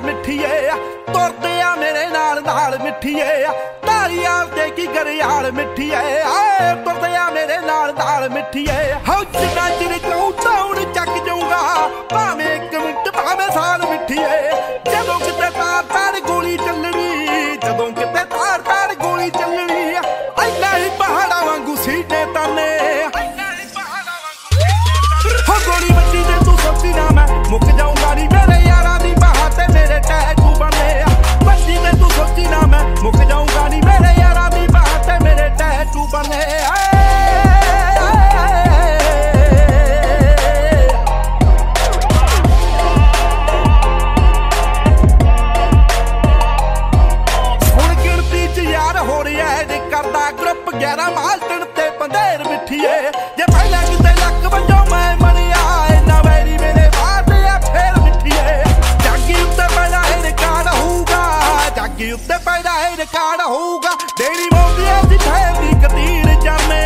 मिठिए तुरदे आ मेरे नाल मिठिए तालियां दे की गरियाल मिठिए तुरदे आ मेरे नाल मिठिए हौ जिन्ना चिर कहूं ताउन चक जाऊंगा भावें 1 मिनट भावें साल मिठिए जदों किते तार गोली चलनी जदों किते तार गोली चलनी ऐना ही पहाड़ा वांगू सीने ताने हो गोली बच्ची दे तू सोची ना मैं मुक जाऊंगा नी मेरे यारां दी बाहां ते मेरे टैटू बने बच्ची दे तू सोची ना मैं मुक जाऊंगा नी मेरे यारां दी बाहां ते मेरे टैटू बने हुण गिणती च यार हो रही है करदा ग्रुप 11 माल्टन ते पंधेर मिठिए जे पहले किते लक वजो मैं मरिया इन्ना वैरी मेरे बात या फेर मिठिए जागी उत्ते पैदा है रिकार्ड होऊगा जागी उत्ते पैदा है रिकार्ड होऊगा देनी मौकी ऐसी ठहर दी कतीर जाने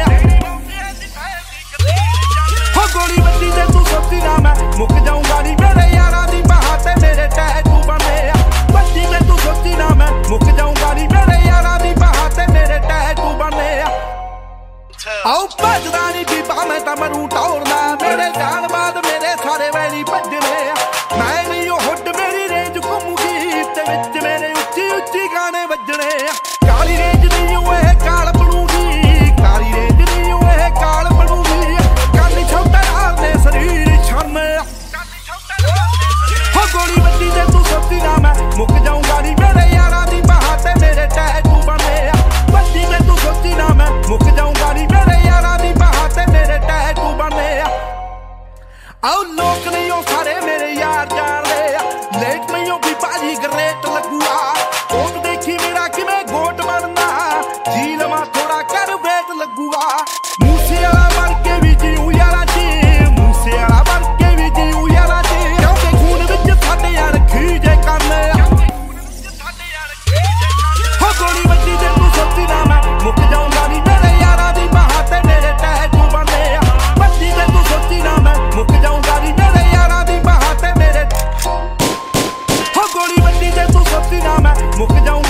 हो गोली बच्ची दे तू सोची ना मैं मुक जाऊंगा नी मेरे यारां दी बाहां ते मेरे टैटू बने बच्ची दे तू सोची ना मैं मुक जाऊंगा नी मेरे यारां दी बाहां ते मेरे टैटू बने आओ भजदा नी बीबा मैं तां मरूं टौरना मेरे जान बाद मेरे सारे वैली भजने मैं नहीं ओ हुड मेरी रेंज घूमूगी ते विच मेरे उच्ची उच्ची गाने वजने काली रेंज नहीं ओ ਇਹ ਕਾਲ ਬਣੂਗੀ ਕਾਲੀ रेंज नहीं ओ ਇਹ ਕਾਲ ਬਣੂਗੀ ਕਾਲੀ ਛੋਟਾ ਯਾਰ ਨੇ ਸਰੀਰ ਛਾਮੇ ਹੋ ਗੋਲੀ ਵੱਜੀ ਤੇ ਤੂੰ ਸੋਚੀ ਨਾ ਮੈਂ ਮੁੱਕ ਜਾਊਂਗਾ ਨੀ ਮੇਰੇ ਯਾਰਾਂ ਦੀ ਬਾਹਾਂ ਤੇ ਮੇਰੇ ਟੈਟੂ ਬਣੇ ਵੱਜੀ ਤੇ ਤੂੰ ਸੋਚੀ ਨਾ ਮੈਂ ਮੁੱਕ ਜਾਊਂਗਾ ਨੀ ਮੇਰੇ ਯਾਰਾਂ ਦੀ ਬਾਹਾਂ ਤੇ ਮੇਰੇ ਟੈਟੂ ਬਣੇ ਆਓ ਲੋਕ ਨਹੀਂ ਉਹ ਸਾਰੇ ਮੇਰੇ ਯਾਰ ਜਾਣਦੇ ਲੇਟ ਨਹੀਂ ਉਹ ਵੀ ਬਾਜੀ ਗਰੇਟ ਲੱਗੂਆ ਉਹ ਦੇਖੀ ਮੇਰਾ ਕਿਵੇਂ ਗੋਟ ਬਣਨਾ ਜੀ ਲਵਾਂ ਥੋੜਾ ਕਰ ਵੇਟ ਲੱਗੂਗਾ ਮੂਸੇ ਵਾਲਾ ਬਣ ਕੇ ਵੀ ਜੀਉ ਯਾਰਾਂ ਜੀ ਮੂਸੇ ਵਾਲਾ ਬਣ ਕੇ ਵੀ ਜੀਉ ਯਾਰਾਂ ਜੀ ਕਿਉਂਕਿ ਖੂਨ ਵਿੱਚ ਸਾਡੇ ਯਾਰ ਖੀਜੇ ਕੰਨ ਹੋ ਗੋਲੀ ਵੱਜੀ ਤੇ ਤੂੰ ਸੋਚੀ ਨਾ ਮੈਂ ਮੁੱਕ ਜਾਊਂਗਾ ਨੀ ਮੇਰੇ ਯਾਰਾਂ ਦੀ ਬਾਹਾਂ ਤੇ ਮੇਰੇ ਟੈਟੂ ਬਣੇ ਵੱਜੀ ਤੇ ਤੂੰ ਸੋਚੀ ਨਾ ਮੈਂ ਮੁੱਕ ਜਾਊਂਗਾ ਨੀ ਮੇਰੇ ਯਾਰਾਂ ਦੀ ਬਾਹਾਂ ਤੇ ਮੇਰੇ ਹੋ ਗੋਲੀ ਵੱਜੀ ਤੇ ਤੂੰ ਸੋਚੀ ਨਾ ਮੈਂ ਮੁੱਕ ਜਾਊਂ